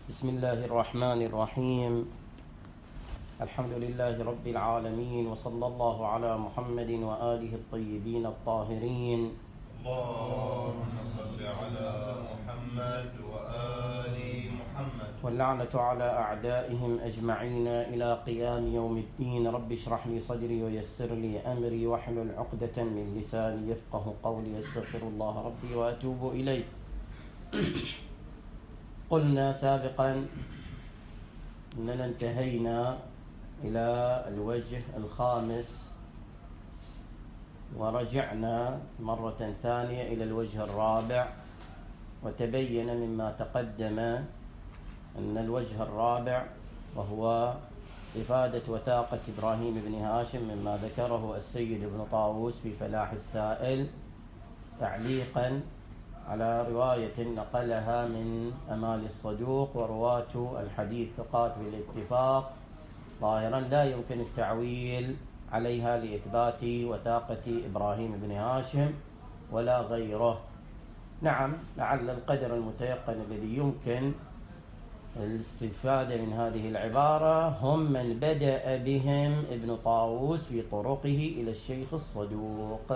بسم الله الرحمن الرحيم. الحمد لله رب العالمين، وصلى الله على محمد وآله الطيبين الطاهرين. اللهم صل على محمد وآل محمد. واللعنة على أعدائهم أجمعين إلى قيام يوم الدين. رب اشرح لي صدري ويسر لي أمري واحلل عقدة من لساني يفقه قولي. أستغفر الله ربي وأتوب إليه. قلنا سابقا أننا انتهينا إلى الوجه الخامس، ورجعنا مرة ثانية إلى الوجه الرابع، وتبين مما تقدم أن الوجه الرابع وهو إفادة وثاقة إبراهيم بن هاشم مما ذكره السيد ابن طاووس في فلاح السائل تعليقا على رواية نقلها من أمال الصدوق، ورواة الحديث ثقات بالاتفاق، ظاهرا لا يمكن التعويل عليها لإثبات وثاقة إبراهيم بن هاشم ولا غيره. نعم، لعل القدر المتيقن الذي يمكن الاستفادة من هذه العبارة هم من بدأ بهم ابن طاووس في طرقه إلى الشيخ الصدوق،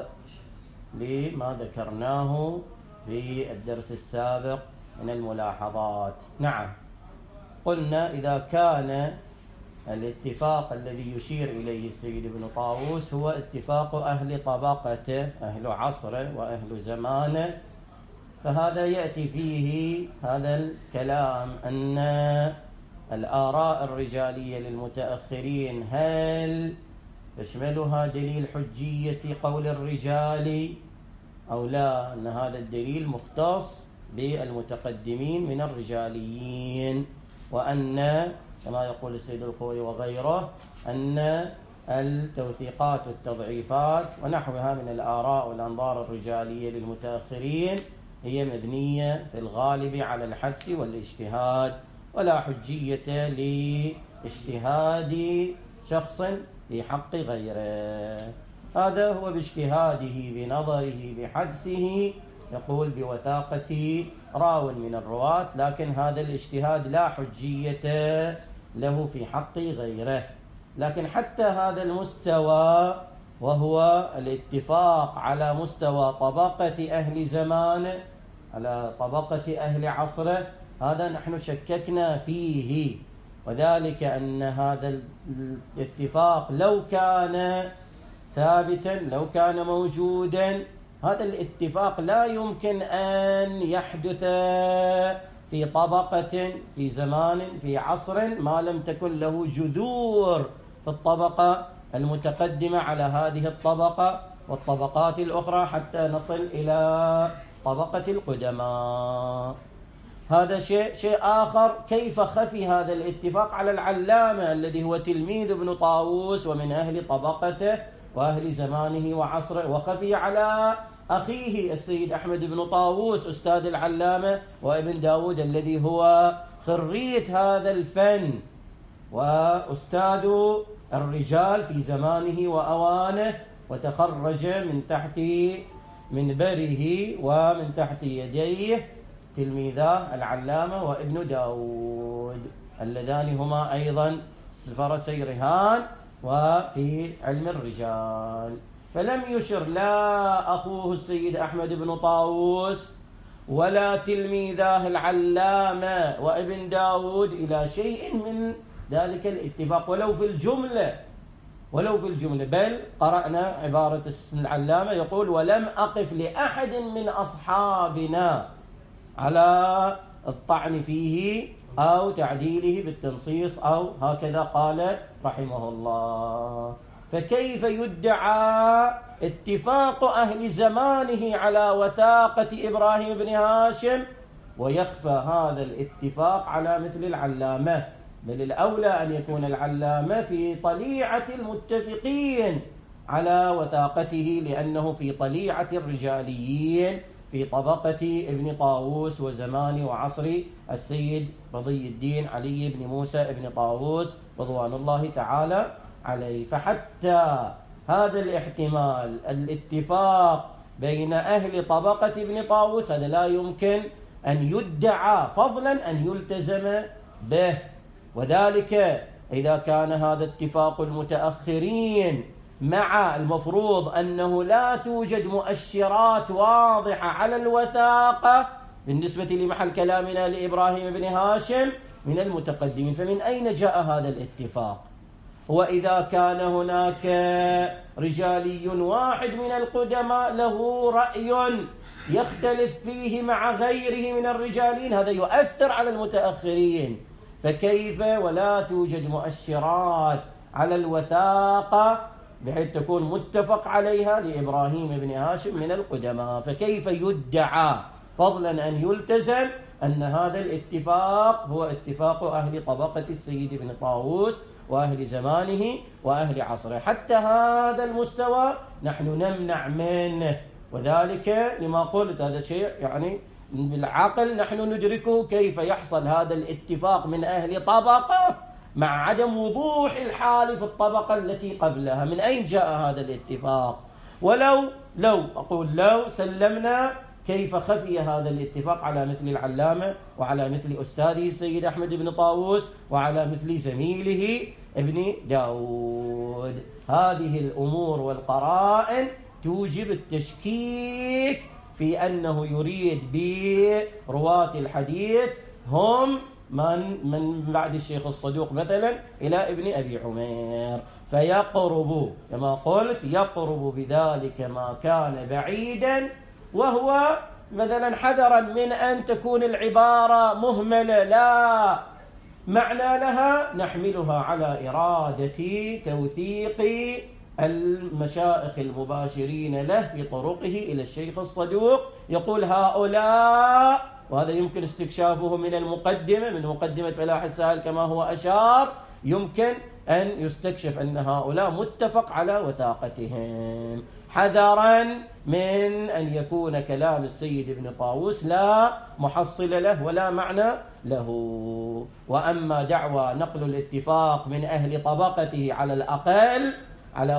لما ذكرناه في الدرس السابق من الملاحظات. نعم، قلنا إذا كان الاتفاق الذي يشير إليه السيد ابن طاووس هو اتفاق أهل طبقته، أهل عصره وأهل زمانه، فهذا يأتي فيه هذا الكلام أن الآراء الرجالية للمتأخرين هل تشملها دليل حجية قول الرجال أو لا، أن هذا الدليل مختص بالمتقدمين من الرجاليين، وأن كما يقول السيد الخوي وغيره أن التوثيقات والتضعيفات ونحوها من الآراء والأنظار الرجالية للمتأخرين هي مبنية في الغالب على الحدس والاجتهاد، ولا حجية لاجتهاد شخص في حق غيره. هذا هو باجتهاده بنظره بحدسه يقول بوثاقة راو من الرواة، لكن هذا الاجتهاد لا حجية له في حق غيره. لكن حتى هذا المستوى وهو الاتفاق على مستوى طبقة أهل زمانه، على طبقة أهل عصره، هذا نحن شككنا فيه، وذلك أن هذا الاتفاق لو كان ثابتا، لو كان موجودا، هذا الاتفاق لا يمكن أن يحدث في طبقة، في زمان، في عصر ما لم تكن له جذور في الطبقة المتقدمة على هذه الطبقة والطبقات الأخرى حتى نصل إلى طبقة القدماء. هذا شيء آخر. كيف خفي هذا الاتفاق على العلامة الذي هو تلميذ ابن طاووس ومن أهل طبقته وأهل زمانه وعصره، وخفي على أخيه السيد أحمد بن طاووس أستاذ العلامة وابن داود الذي هو خريج هذا الفن وأستاذ الرجال في زمانه وأوانه، وتخرج من تحت منبره ومن تحت يديه تلميذاه العلامة وابن داود اللذان هما أيضا فرسي رهان وفي علم الرجال. فلم يشر لا أخوه السيد أحمد بن طاووس ولا تلميذاه العلامة وابن داود إلى شيء من ذلك الاتفاق ولو في الجملة. بل قرأنا عبارة العلامة يقول: ولم أقف لأحد من أصحابنا على الطعن فيه أو تعديله بالتنصيص، أو هكذا قال رحمه الله. فكيف يدعى اتفاق أهل زمانه على وثاقة إبراهيم بن هاشم ويخفى هذا الاتفاق على مثل العلامة؟ بل الأولى أن يكون العلامة في طليعة المتفقين على وثاقته، لأنه في طليعة الرجاليين في طبقة ابن طاووس وزمان وعصر السيد رضي الدين علي بن موسى ابن طاووس رضوان الله تعالى عليه. فحتى هذا الاحتمال، الاتفاق بين أهل طبقة ابن طاووس، هذا لا يمكن أن يدعى، فضلا أن يلتزم به، وذلك إذا كان هذا اتفاق المتأخرين مع المفروض أنه لا توجد مؤشرات واضحة على الوثاقة بالنسبة لمحل كلامنا لإبراهيم بن هاشم من المتقدمين، فمن أين جاء هذا الاتفاق؟ وإذا كان هناك رجالي واحد من القدماء له رأي يختلف فيه مع غيره من الرجالين، هذا يؤثر على المتأخرين، فكيف ولا توجد مؤشرات على الوثاقة بحيث تكون متفق عليها لإبراهيم بن هاشم من القدماء؟ فكيف يدعى فضلا أن يلتزم أن هذا الاتفاق هو اتفاق أهل طبقة السيد بن طاووس وأهل زمانه وأهل عصره؟ حتى هذا المستوى نحن نمنع منه، وذلك لما قلت هذا شيء يعني بالعقل نحن ندركه، كيف يحصل هذا الاتفاق من أهل طبقة مع عدم وضوح الحال في الطبقة التي قبلها؟ من أين جاء هذا الاتفاق؟ لو سلمنا كيف خفي هذا الاتفاق على مثل العلامة وعلى مثل أستاذه السيد أحمد بن طاووس وعلى مثل زميله ابن داود؟ هذه الأمور والقرائن توجب التشكيك في أنه يريد برواة الحديث هم من بعد الشيخ الصدوق مثلا إلى ابن أبي عمير، فيقرب كما قلت يقرب بذلك ما كان بعيدا، وهو مثلا حذرا من أن تكون العبارة مهملة لا معنى لها، نحملها على إرادة توثيق المشائخ المباشرين له في طرقه إلى الشيخ الصدوق. يقول هؤلاء، وهذا يمكن استكشافه من المقدمة، من مقدمة فلاح السائل كما هو أشار، يمكن أن يستكشف أن هؤلاء متفق على وثاقتهم، حذرا من أن يكون كلام السيد ابن طاووس لا محصل له ولا معنى له. وأما دعوى نقل الاتفاق من أهل طبقته على الأقل على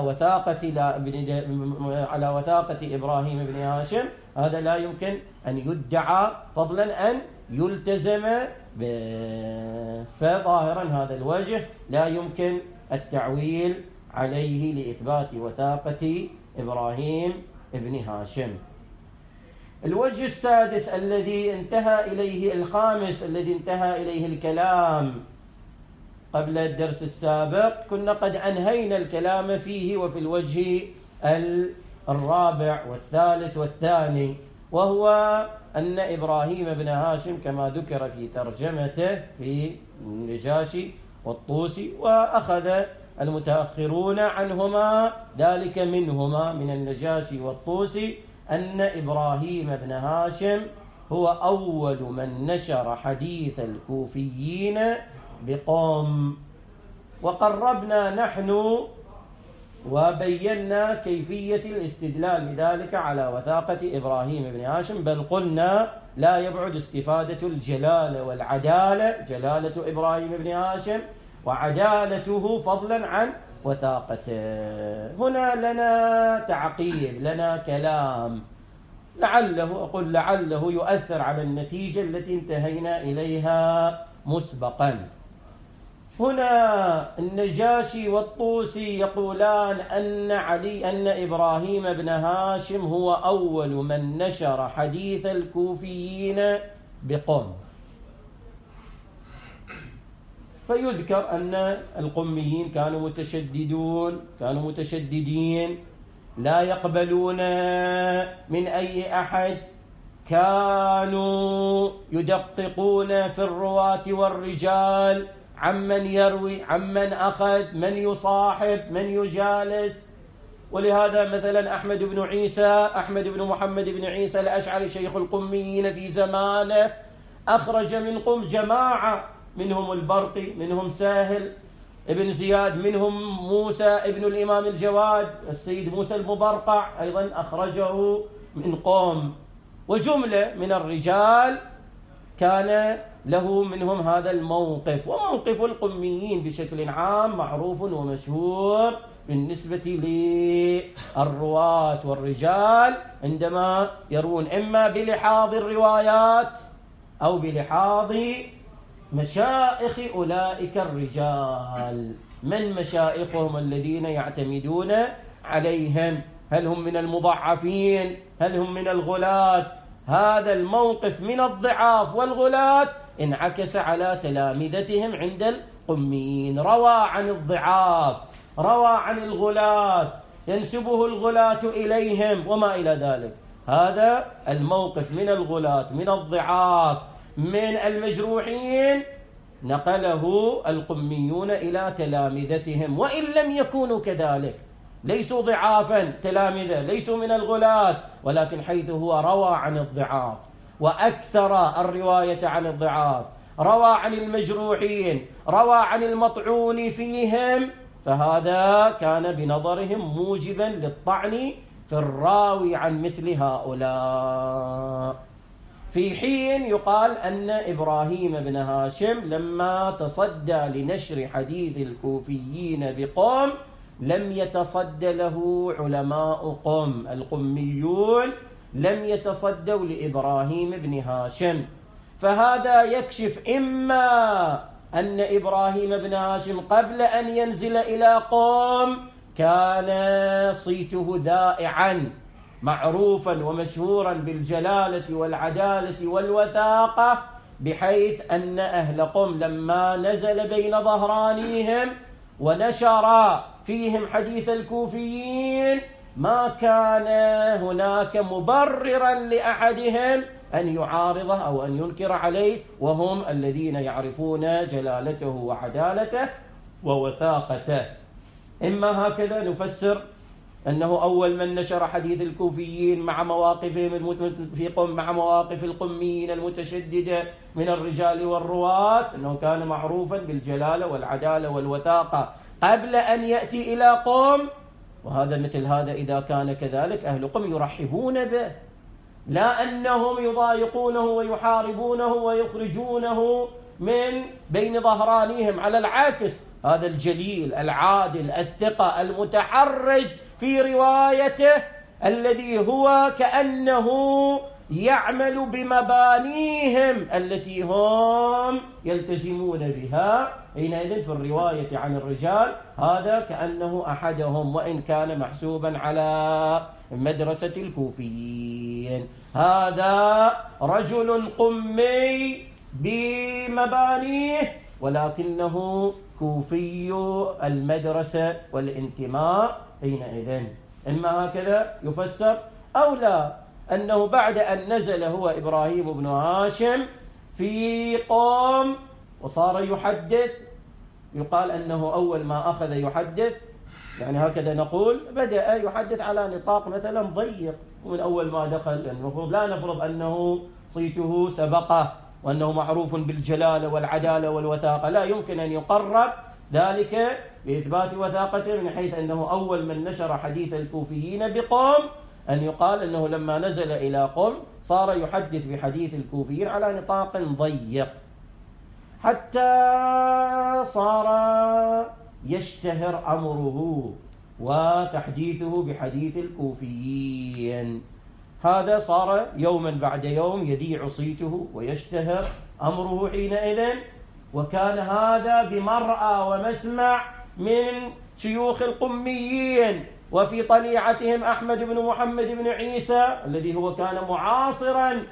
وثاقة إبراهيم بن هاشم، هذا لا يمكن أن يدعى فضلا أن يلتزم به، فظاهرا هذا الوجه لا يمكن التعويل عليه لإثبات وثاقة إبراهيم بن هاشم. الوجه السادس الذي انتهى إليه الخامس الذي انتهى إليه الكلام قبل الدرس السابق، كنا قد أنهينا الكلام فيه، وفي الوجه الرابع والثالث والثاني، وهو أن إبراهيم بن هاشم كما ذكر في ترجمته في النجاشي والطوسي، وأخذ المتأخرون عنهما ذلك منهما من النجاشي والطوسي، أن إبراهيم بن هاشم هو أول من نشر حديث الكوفيين بقوم. وقربنا نحن وبينا كيفية الاستدلال بذلك على وثاقة إبراهيم بن هاشم، بل قلنا لا يبعد استفادة الجلالة والعدالة، جلالة إبراهيم بن هاشم وعدالته فضلا عن وثاقته. هنا لنا تعقيب، لنا كلام لعله يؤثر على النتيجة التي انتهينا إليها مسبقا. هنا النجاشي والطوسي يقولان أن إبراهيم بن هاشم هو أول من نشر حديث الكوفيين بقم، فيذكر أن القميين كانوا متشددين لا يقبلون من أي أحد، كانوا يدققون في الرواة والرجال، عمن يروي، عمن أخذ، من يصاحب، من يجالس. ولهذا مثلا أحمد بن محمد بن عيسى الأشعري شيخ القميين في زمانه أخرج من قم جماعة، منهم البرقي، منهم ساهل ابن زياد، منهم موسى ابن الإمام الجواد، السيد موسى المبرقع أيضا أخرجه من قم، وجملة من الرجال كان له منهم هذا الموقف. وموقف القميين بشكل عام معروف ومشهور بالنسبة للرواة والرجال، عندما يروون إما بلحاظ الروايات أو بلحاظ مشائخ أولئك الرجال. من مشائخهم الذين يعتمدون عليهم؟ هل هم من المضعفين؟ هل هم من الغلاة؟ هذا الموقف من الضعاف والغلاة انعكس على تلامذتهم عند القميين. روى عن الضعاف، روى عن الغلاة، ينسبه الغلاة إليهم وما إلى ذلك. هذا الموقف من الغلاة، من الضعاف، من المجروحين، نقله القميون إلى تلامذتهم، وإن لم يكونوا كذلك، ليسوا ضعافا تلامذة، ليسوا من الغلاة، ولكن حيث هو روى عن الضعاف وأكثر الرواية عن الضعاف، روى عن المجروحين، روى عن المطعون فيهم، فهذا كان بنظرهم موجبا للطعن في الراوي عن مثل هؤلاء. في حين يقال أن إبراهيم بن هاشم لما تصدى لنشر حديث الكوفيين بقم لم يتصدى له علماء قم، القميون لم يتصدوا لإبراهيم بن هاشم. فهذا يكشف إما أن إبراهيم بن هاشم قبل أن ينزل إلى قم كان صيته ذائعا معروفا ومشهورا بالجلالة والعدالة والوثاقة، بحيث أن أهل قم لما نزل بين ظهرانيهم ونشر فيهم حديث الكوفيين ما كان هناك مبررا لأحدهم أن يعارضه أو أن ينكر عليه، وهم الذين يعرفون جلالته وعدالته ووثاقته. إما هكذا نفسر أنه أول من نشر حديث الكوفيين مع مواقفهم في قم مع مواقف القميين المتشددة من الرجال والرواة، أنه كان معروفا بالجلالة والعدالة والوثاقة قبل أن يأتي إلى قم. وهذا مثل هذا إذا كان كذلك أهل قم يرحبون به، لا أنهم يضايقونه ويحاربونه ويخرجونه من بين ظهرانيهم، على العكس هذا الجليل العادل الثقة المتحرج في روايته الذي هو كأنه يعمل بمبانيهم التي هم يلتزمون بها حينئذ في الرواية عن الرجال، هذا كأنه أحدهم وإن كان محسوبا على مدرسة الكوفيين. هذا رجل قمي بمبانيه ولكنه كوفي المدرسة والانتماء حينئذ. إما هكذا يفسر أو لا، أنه بعد أن نزل هو إبراهيم بن هاشم في قم وصار يحدث، يقال أنه أول ما أخذ يحدث، يعني هكذا نقول، بدأ يحدث على نطاق مثلا ضيق من أول ما دخل. المفروض لا نفرض أنه صيته سبقه وأنه معروف بالجلالة والعدالة والوثاقة، لا يمكن أن يقرب ذلك بإثبات وثاقته من حيث أنه أول من نشر حديث الكوفيين بقم، أن يقال أنه لما نزل إلى قم صار يحدث بحديث الكوفيين على نطاق ضيق، حتى صار يشتهر أمره وتحديثه بحديث الكوفيين. هذا صار يوما بعد يوم يذيع صيته ويشتهر أمره حينئذ، وكان هذا بمرأى ومسمع من شيوخ القميين، وفي طليعتهم أحمد بن محمد بن عيسى الذي هو كان معاصرا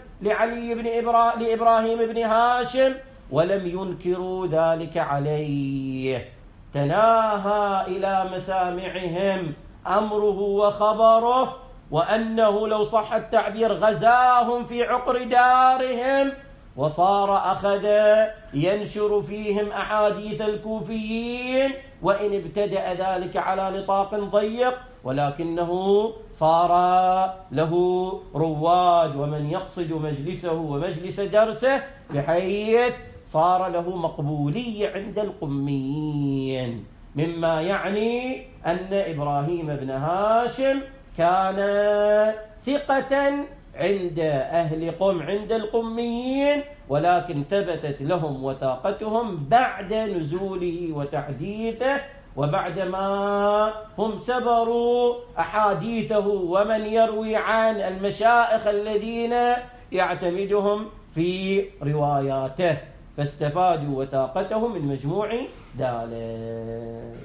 لإبراهيم بن هاشم، ولم ينكروا ذلك عليه. تناهى إلى مسامعهم أمره وخبره، وأنه لو صح التعبير غزاهم في عقر دارهم، وصار أخذ ينشر فيهم أحاديث الكوفيين، وإن ابتدأ ذلك على نطاق ضيق، ولكنه صار له رواد ومن يقصد مجلسه ومجلس درسه، بحيث صار له مقبولية عند القميين، مما يعني أن إبراهيم بن هاشم كان ثقة عند أهل قم عند القميين، ولكن ثبتت لهم وثاقتهم بعد نزوله وتحديثه، وبعدما هم سبروا أحاديثه ومن يروي عن المشائخ الذين يعتمدهم في رواياته. فاستفادوا وثاقته من مجموع ذلك.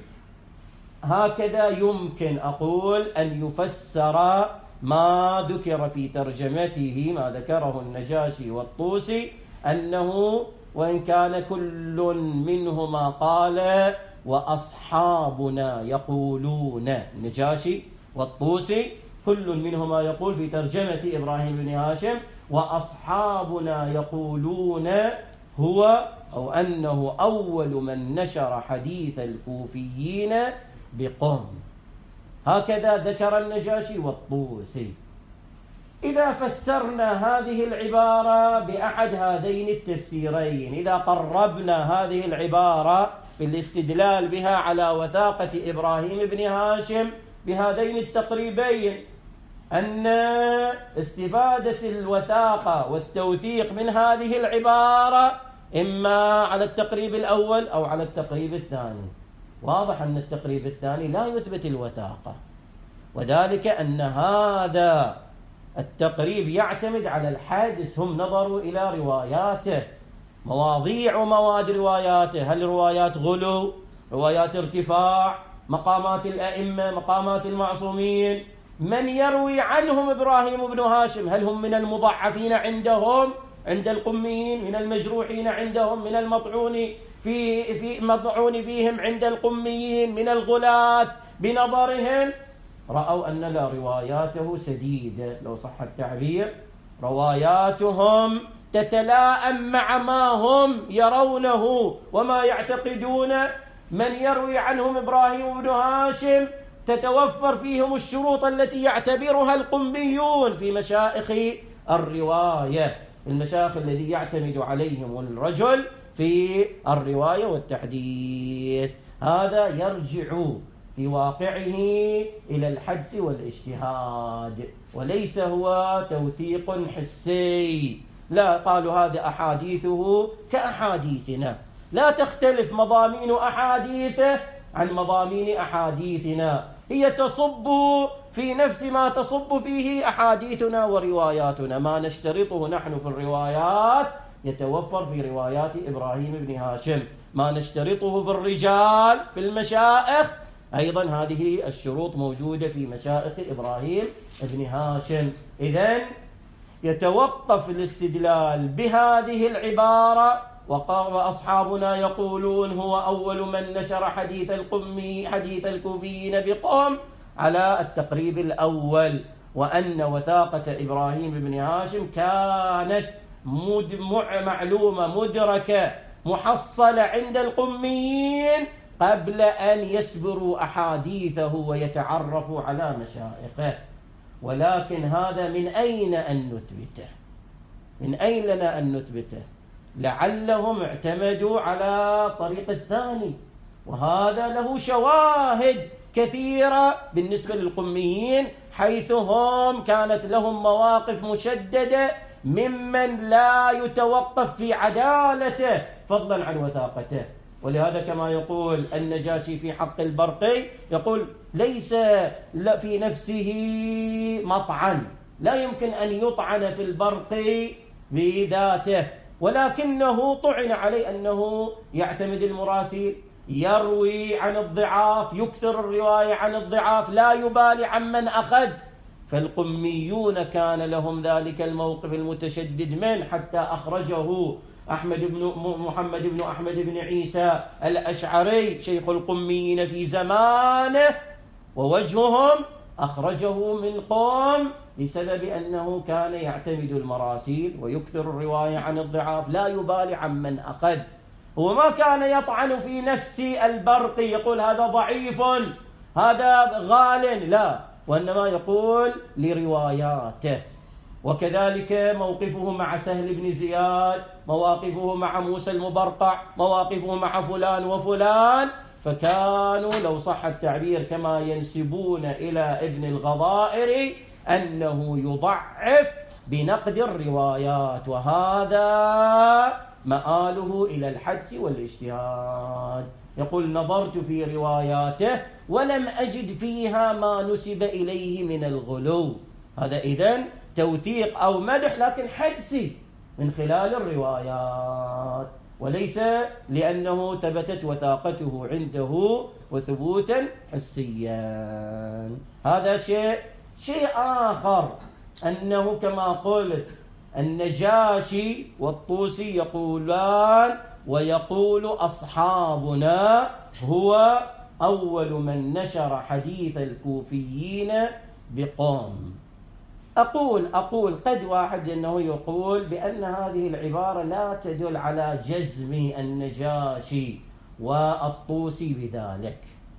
هكذا يمكن أقول أن يفسر ما ذكر في ترجمته، ما ذكره النجاشي والطوسي، أنه وإن كان كل منهما قال وأصحابنا يقولون، النجاشي والطوسي كل منهما يقول في ترجمة إبراهيم بن هاشم وأصحابنا يقولون هو أو أنه أول من نشر حديث الكوفيين بقم. هكذا ذكر النجاشي والطوسي. إذا فسرنا هذه العبارة بأحد هذين التفسيرين، إذا قربنا هذه العبارة بالاستدلال بها على وثاقة إبراهيم بن هاشم بهذين التقريبين، أن استفادة الوثاقة والتوثيق من هذه العبارة إما على التقريب الأول أو على التقريب الثاني. واضح أن التقريب الثاني لا يثبت الوثاقة، وذلك أن هذا التقريب يعتمد على الحادث. هم نظروا إلى رواياته، مواضيع ومواد رواياته، هل روايات غلو، روايات ارتفاع، مقامات الأئمة، مقامات المعصومين، من يروي عنهم إبراهيم بن هاشم، هل هم من المضعفين عندهم عند القميين، من المجروحين عندهم، من المطعون في مطعون فيهم عند القميين، من الغلاة. بنظرهم رأوا أن لا، رواياته سديدة، لو صح التعبير، رواياتهم تتلائم مع ما هم يرونه وما يعتقدون. من يروي عنهم إبراهيم بن هاشم تتوفر فيهم الشروط التي يعتبرها القميون في مشايخ الرواية، المشايخ الذي يعتمد عليهم الرجل في الرواية والتحديث. هذا يرجع في واقعه إلى الحدس والاجتهاد، وليس هو توثيق حسي. لا، قالوا هذا أحاديثه كأحاديثنا، لا تختلف مضامين أحاديثه عن مضامين أحاديثنا، هي تصب في نفس ما تصب فيه أحاديثنا ورواياتنا. ما نشترطه نحن في الروايات يتوفر في روايات إبراهيم بن هاشم، ما نشترطه في الرجال في المشائخ أيضا هذه الشروط موجودة في مشائخ إبراهيم بن هاشم. إذن يتوقف الاستدلال بهذه العبارة وأصحابنا يقولون هو أول من نشر حديث الكوفيين بقم على التقريب الأول، وأن وثاقة إبراهيم بن هاشم كانت معلومة مدركة محصلة عند القميين قبل أن يسبروا أحاديثه ويتعرفوا على مشائخه. ولكن هذا من أين أن نثبته؟ من أين لنا أن نثبته؟ لعلهم اعتمدوا على طريق الثاني، وهذا له شواهد كثيرة بالنسبة للقميين، حيث هم كانت لهم مواقف مشددة ممن لا يتوقف في عدالته فضلا عن وثاقته. ولهذا كما يقول النجاشي في حق البرقي، يقول ليس في نفسه مطعن، لا يمكن أن يطعن في البرقي بذاته، ولكنه طعن عليه أنه يعتمد المراسيل، يروي عن الضعاف، يكثر الرواية عن الضعاف، لا يبالي عمن أخذ. فالقميون كان لهم ذلك الموقف المتشدد منه، حتى أخرجه محمد بن أحمد بن عيسى الأشعري شيخ القميين في زمانه، ووجههم أخرجه من قوم بسبب أنه كان يعتمد المراسيل ويكثر الرواية عن الضعاف، لا يبالي عمن أخذ. هو ما كان يطعن في نفس البرقي يقول هذا ضعيف هذا غال، لا، وإنما يقول لرواياته. وكذلك موقفه مع سهل بن زياد، مواقفه مع موسى المبرقع، مواقفه مع فلان وفلان، فكانوا لو صح التعبير كما ينسبون إلى ابن الغضائر أنه يضعف بنقد الروايات، وهذا مآله إلى الحدس والاجتهاد. يقول نظرت في رواياته ولم أجد فيها ما نسب إليه من الغلو. هذا إذن توثيق أو مدح لكن حدسي من خلال الروايات. وليس لأنه ثبتت وثاقته عنده وثبوتا حسيا. هذا شيء آخر، أنه كما قلت النجاشي والطوسي يقولان ويقول أصحابنا هو أول من نشر حديث الكوفيين بقوم. أقول قد واحد أنه يقول بأن هذه العبارة لا تدل على جزم النجاشي والطوسي بذلك.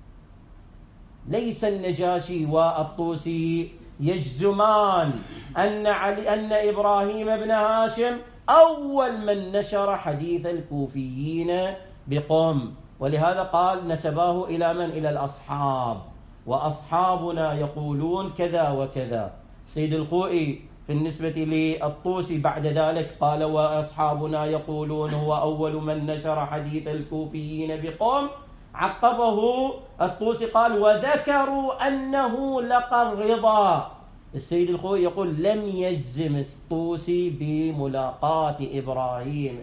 ليس النجاشي والطوسي يجزمان أن إبراهيم بن هاشم أول من نشر حديث الكوفيين بقوم، ولهذا قال نسباه إلى من؟ إلى الأصحاب، وأصحابنا يقولون كذا وكذا. سيد الخوئي في النسبة للطوسي بعد ذلك قال وأصحابنا يقولون هو أول من نشر حديث الكوفيين بقوم. عقبه الطوسي قال وذكروا أنه لقى الرضا. السيد الخوئي يقول لم يجزم الطوسي بملاقاة إبراهيم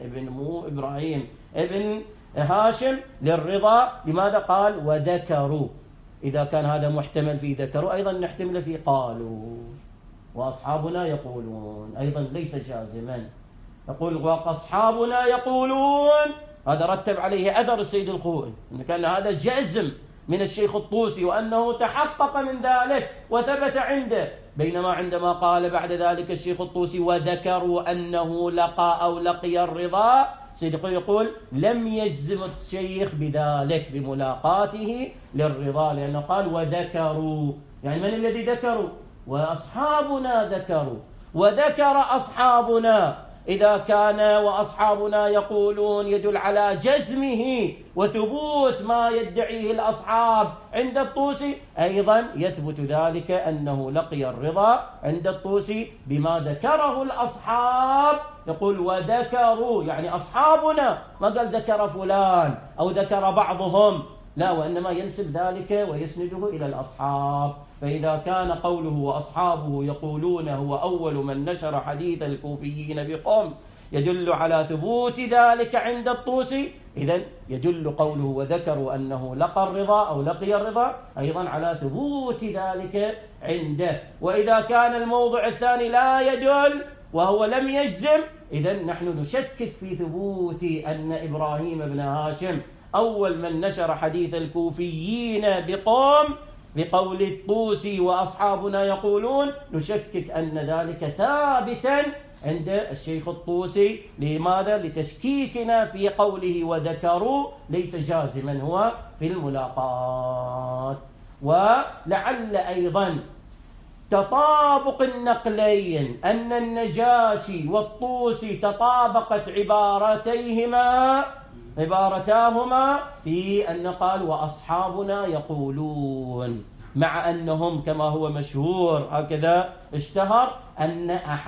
ابن هاشم للرضا. لماذا قال وذكروا؟ إذا كان هذا محتمل في ذكروا، أيضا نحتمل في قالوا. وأصحابنا يقولون أيضا ليس جازما. يقول وأصحابنا يقولون، هذا رتب عليه أثر السيد الخوئي إن كان هذا جزم من الشيخ الطوسي وأنه تحقق من ذلك وثبت عنده. بينما عندما قال بعد ذلك الشيخ الطوسي وذكروا أنه لقى أو لقي الرضا، السيد الخوئي يقول لم يجزم الشيخ بذلك بملاقاته للرضا، لأنه قال وذكروا، يعني من الذي ذكروا؟ وأصحابنا ذكروا. وذكر أصحابنا إذا كان وأصحابنا يقولون يدل على جزمه وثبوت ما يدعيه الأصحاب عند الطوسي، أيضا يثبت ذلك أنه لقي الرضا عند الطوسي بما ذكره الأصحاب. يقول وذكروا يعني أصحابنا، ما قال ذكر فلان أو ذكر بعضهم، لا، وإنما ينسب ذلك ويسنده إلى الأصحاب. فإذا كان قوله وأصحابه يقولون هو أول من نشر حديث الكوفيين بقوم يدل على ثبوت ذلك عند الطوسي، إذن يدل قوله وذكروا أنه لقى الرضا أو لقي الرضا أيضا على ثبوت ذلك عنده. وإذا كان الموضع الثاني لا يدل وهو لم يجزم، إذن نحن نشكك في ثبوت أن إبراهيم بن هاشم أول من نشر حديث الكوفيين بقوم بقول الطوسي وأصحابنا يقولون، نشكك أن ذلك ثابتا عند الشيخ الطوسي. لماذا؟ لتشكيكنا في قوله وذكروا، ليس جازما هو في الملاقات. ولعل أيضا تطابق النقلين أن النجاشي والطوسي تطابقت عبارتاهما في أن قال وأصحابنا يقولون، مع أنهم كما هو مشهور هكذا اشتهر أن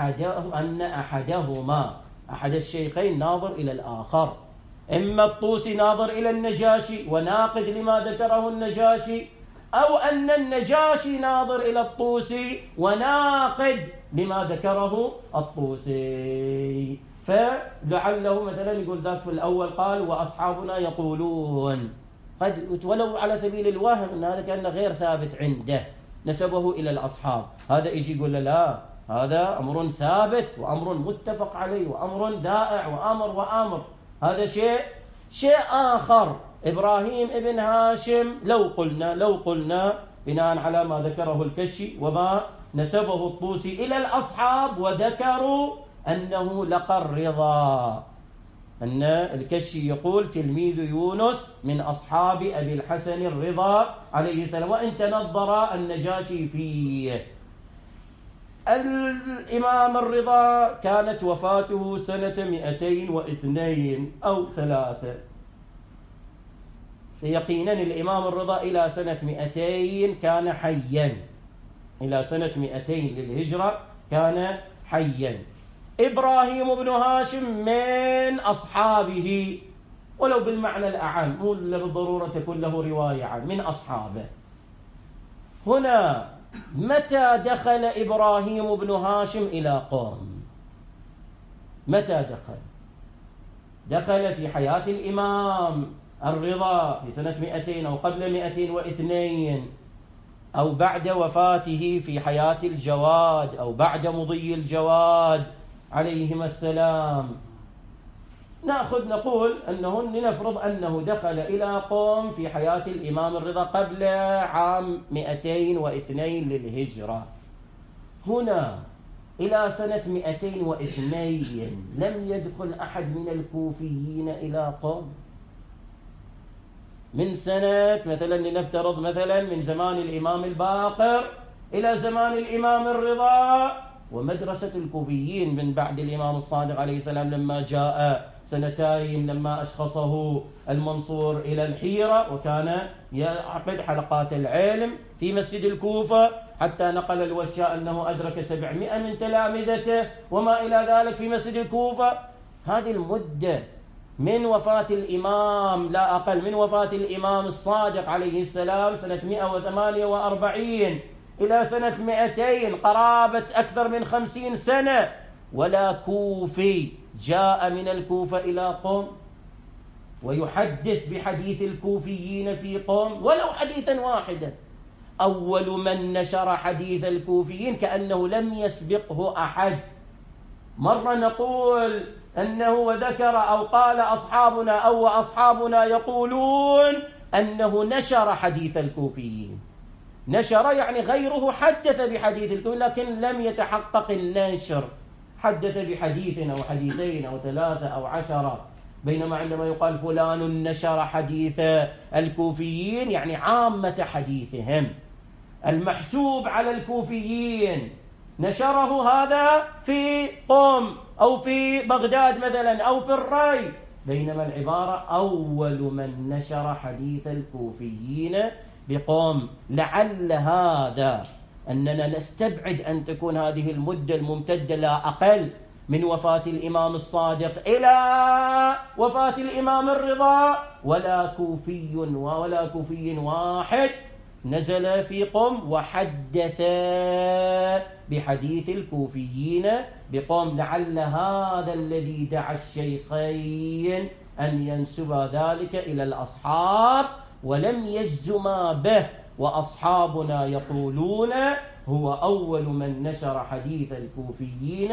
أحدهما أحد الشيخين ناظر إلى الآخر، إما الطوسي ناظر إلى النجاشي وناقد لما ذكره النجاشي، أو أن النجاشي ناظر إلى الطوسي وناقد لما ذكره الطوسي. فلعله مثلا يقول ذاك في الأول قال وأصحابنا يقولون، قد ولو على سبيل الوهم أن هذا كان غير ثابت عنده نسبه إلى الأصحاب، هذا يجي يقول لا، هذا أمر ثابت وأمر متفق عليه وأمر دائع وأمر. هذا شيء آخر. إبراهيم ابن هاشم لو قلنا بناء على ما ذكره الكشي وما نسبه الطوسي إلى الأصحاب وذكروا أنه لقى الرضا، أن الكشي يقول تلميذ يونس من أصحاب أبي الحسن الرضا عليه السلام، وإن تنظر النجاشي فيه. الإمام الرضا كانت وفاته سنة 202 أو 3، يقينا الإمام الرضا إلى سنة 200 كان حيا، إلى سنة 200 للهجرة كان حيا. إبراهيم بن هاشم من أصحابه، ولو بالمعنى الأعم، مو بالضرورة تكون له رواية عن من أصحابه. هنا متى دخل إبراهيم بن هاشم إلى قوم؟ متى دخل؟ دخل في حياة الإمام الرضا في سنة 200 أو قبل 202 أو بعد وفاته في حياة الجواد أو بعد مضي الجواد عليهما السلام، نقول أنه لنفرض أنه دخل إلى قم في حياة الإمام الرضا قبل عام 202 للهجرة. هنا إلى سنة 202 لم يدخل أحد من الكوفيين إلى قم. من سنة مثلا لنفترض مثلا من زمان الإمام الباقر إلى زمان الإمام الرضا، ومدرسة الكوفيين من بعد الإمام الصادق عليه السلام لما جاء سنتين لما أشخصه المنصور إلى الحيرة وكان يعقد حلقات العلم في مسجد الكوفة، حتى نقل الوشاء أنه أدرك 700 من تلامذته وما إلى ذلك في مسجد الكوفة. هذه المدة من وفاة الإمام لا أقل من وفاة الإمام الصادق عليه السلام سنة 148 إلى سنة 200 قرابة أكثر من 50 سنة، ولا كوفي جاء من الكوفة إلى قم ويحدث بحديث الكوفيين في قم ولو حديثا واحدا. أول من نشر حديث الكوفيين كأنه لم يسبقه أحد. مرة نقول أنه وذكر أو قال أصحابنا أو أصحابنا يقولون أنه نشر حديث الكوفيين. نشر يعني غيره حدث بحديث الكوفيين لكن لم يتحقق النشر، حدث بحديث أو حديثين أو 3 أو 10. بينما عندما يقال فلان نشر حديث الكوفيين يعني عامة حديثهم المحسوب على الكوفيين نشره هذا في قم أو في بغداد مثلا أو في الري، بينما العبارة أول من نشر حديث الكوفيين بقم. لعل هذا أننا نستبعد أن تكون هذه المدة الممتدة لا أقل من وفاة الإمام الصادق إلى وفاة الإمام الرضا ولا كوفي واحد نزل في قم وحدث بحديث الكوفيين بقم. لعل هذا الذي دعا الشيخين أن ينسب ذلك إلى الأصحاب ولم يجزما به، وأصحابنا يقولون هو أول من نشر حديث الكوفيين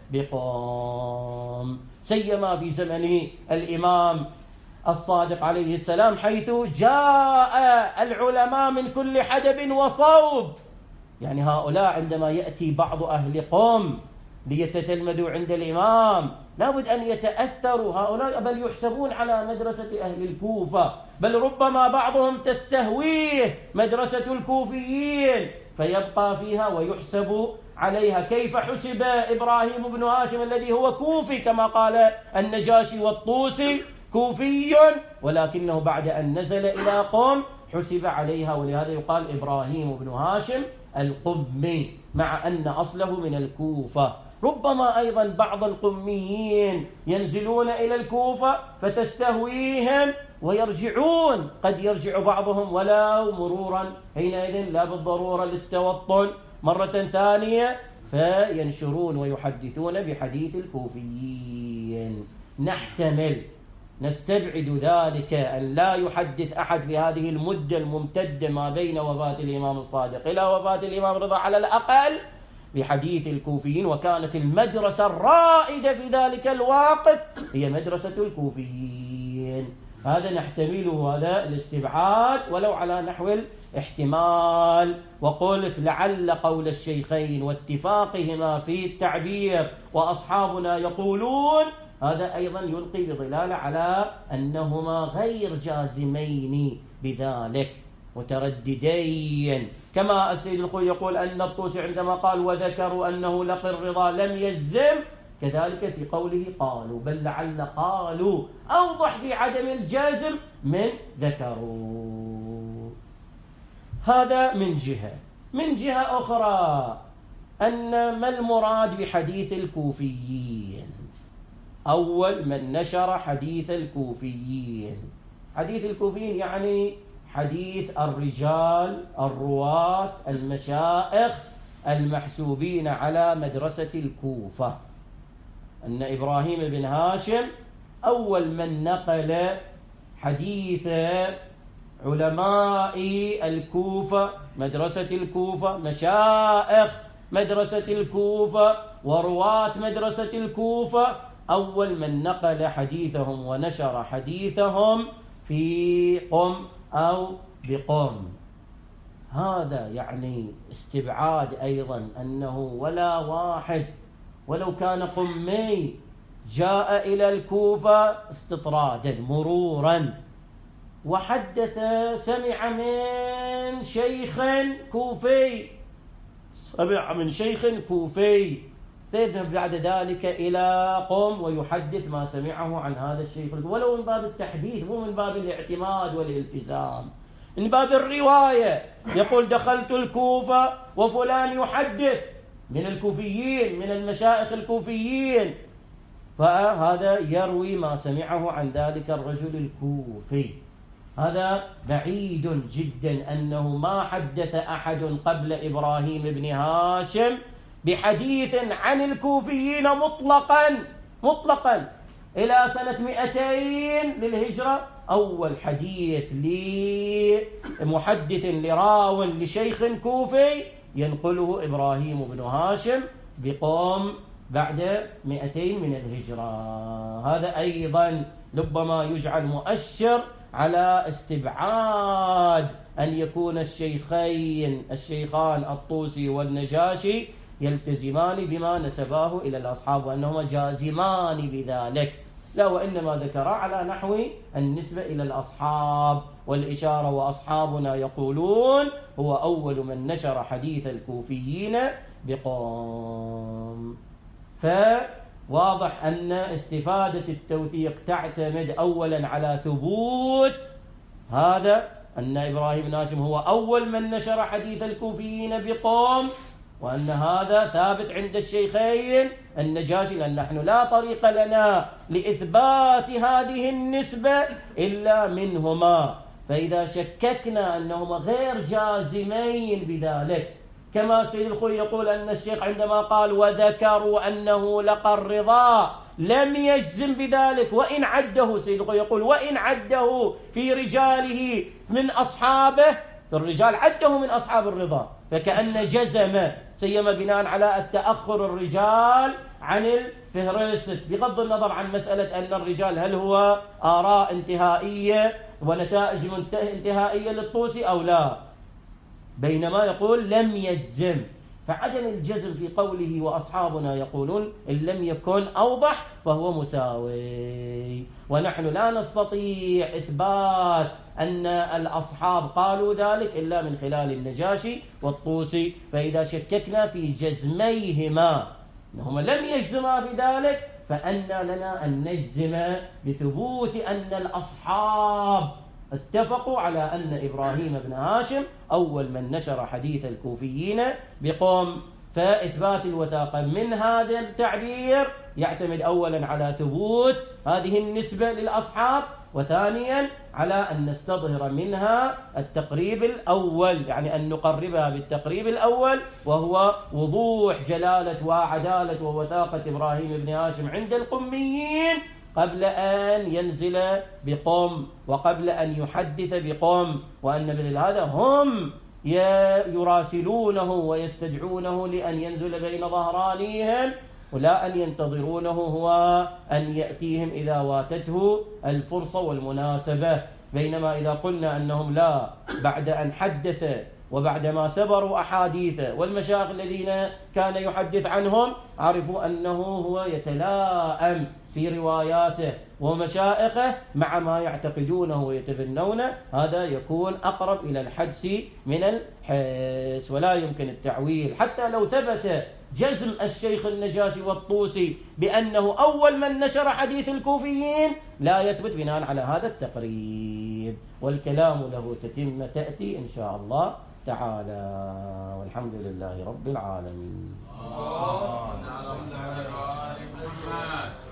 بقم، سيما في زمن الإمام الصادق عليه السلام حيث جاء العلماء من كل حدب وصوب. يعني هؤلاء عندما يأتي بعض أهل قم ليتتلمذوا عند الإمام لابد أن يتأثروا، هؤلاء بل يحسبون على مدرسة أهل الكوفة، بل ربما بعضهم تستهويه مدرسة الكوفيين فيبقى فيها ويحسب عليها. كيف حسب إبراهيم بن هاشم الذي هو كوفي كما قال النجاشي والطوسي كوفي، ولكنه بعد أن نزل إلى قم حسب عليها، ولهذا يقال إبراهيم بن هاشم القمي مع أن أصله من الكوفة. ربما أيضا بعض القميين ينزلون إلى الكوفة فتستهويهم ويرجعون، قد يرجع بعضهم ولو مرورا، حينئذ لا بالضرورة للتوطن مرة ثانية فينشرون ويحدثون بحديث الكوفيين. نحتمل نستبعد ذلك أن لا يحدث أحد في هذه المدة الممتدة ما بين وفاة الإمام الصادق إلى وفاة الإمام الرضا على الأقل بحديث الكوفيين، وكانت المدرسة الرائدة في ذلك الوقت هي مدرسة الكوفيين. هذا نحتمله، هذا الاستبعاد ولو على نحو الاحتمال. وقلت لعل قول الشيخين واتفاقهما في التعبير وأصحابنا يقولون هذا أيضا يلقي بظلال على أنهما غير جازمين بذلك مترددين، كما السيد الخوي يقول أن الطوسي عندما قال وذكروا أنه لقي الرضا لم يجزم، كذلك في قوله قالوا، بل لعل قالوا أوضح في عدم الجازم من ذكروا. هذا من جهة. من جهة أخرى أن ما المراد بحديث الكوفيين؟ أول من نشر حديث الكوفيين، حديث الكوفيين يعني حديث الرجال الرواة المشائخ المحسوبين على مدرسة الكوفة. أن إبراهيم بن هاشم أول من نقل حديث علماء الكوفة، مدرسة الكوفة، مشائخ مدرسة الكوفة ورواة مدرسة الكوفة، أول من نقل حديثهم ونشر حديثهم في قم أو بقم. هذا يعني استبعاد أيضا أنه ولا واحد ولو كان قمي جاء إلى الكوفة استطرادا مرورا وحدث سمع من شيخ كوفي، سمع من شيخ كوفي، فيذهب بعد ذلك إلى قم ويحدث ما سمعه عن هذا الشيخ، ولو من باب التحديث مو من باب الاعتماد والالتزام، من باب الرواية. يقول دخلت الكوفة وفلان يحدث من الكوفيين، من المشائخ الكوفيين، فهذا يروي ما سمعه عن ذلك الرجل الكوفي. هذا بعيد جدا أنه ما حدث أحد قبل إبراهيم بن هاشم بحديث عن الكوفيين مطلقا إلى سنة 200 للهجرة. أول حديث لمحدث لراو لشيخ كوفي ينقله إبراهيم بن هاشم بقوم بعد 200 من الهجرة. هذا أيضا ربما يجعل مؤشر على استبعاد أن يكون الشيخان الطوسي والنجاشي يلتزمان بما نسباه إلى الأصحاب وأنهما جازمان بذلك، لا، وإنما ذكر على نحو النسبة إلى الأصحاب والإشارة. وأصحابنا يقولون هو أول من نشر حديث الكوفيين بقوم. فواضح أن استفادة التوثيق تعتمد أولا على ثبوت هذا، أن إبراهيم بن هاشم هو أول من نشر حديث الكوفيين بقوم، وأن هذا ثابت عند الشيخين النجاشي، لأن نحن لا طريق لنا لإثبات هذه النسبة إلا منهما. فإذا شككنا أنهما غير جازمين بذلك، كما سيد الخوي يقول أن الشيخ عندما قال وذكروا أنه لقى الرضا لم يجزم بذلك، وإن عده سيد الخوي يقول وإن عده في رجاله من أصحابه، الرجال عده من أصحاب الرضا، فكأن جزم سيما بناء على التأخر الرجال عن الفهرست، بغض النظر عن مسألة أن الرجال هل هو آراء انتهائية ونتائج انتهائية للطوسي أو لا، بينما يقول لم يجزم. فعدم الجزم في قوله وأصحابنا يقولون إن لم يكن أوضح فهو مساوي، ونحن لا نستطيع إثبات أن الأصحاب قالوا ذلك إلا من خلال النجاشي والطوسي. فإذا شككنا في جزميهما أنهما لم يجزما بذلك، فأن لنا أن نجزم بثبوت أن الأصحاب اتفقوا على أن إبراهيم بن هاشم أول من نشر حديث الكوفيين بقوم. فإثبات الوثاقة من هذا التعبير يعتمد أولا على ثبوت هذه النسبة للأصحاب، وثانيا على أن نستظهر منها التقريب الأول، يعني أن نقربها بالتقريب الأول، وهو وضوح جلالة وعدالة ووثاقة إبراهيم بن هاشم عند القميين قبل أن ينزل بقوم وقبل أن يحدث بقوم، وأن مثل هذا هم يراسلونه ويستدعونه لأن ينزل بين ظهرانيهم، ولا أن ينتظرونه هو أن يأتيهم إذا واتته الفرصة والمناسبة. بينما إذا قلنا أنهم لا، بعد أن حدث وبعدما سبروا أحاديث والمشايخ الذين كان يحدث عنهم عرفوا أنه هو يتلاءم في رواياته ومشائخه مع ما يعتقدونه ويتبنونه، هذا يكون أقرب إلى الحدس من الحس، ولا يمكن التعويل. حتى لو ثبت جزم الشيخ النجاشي والطوسي بأنه أول من نشر حديث الكوفيين، لا يثبت بناء على هذا التقريب، والكلام له تتم تأتي إن شاء الله تعالى، والحمد لله رب العالمين.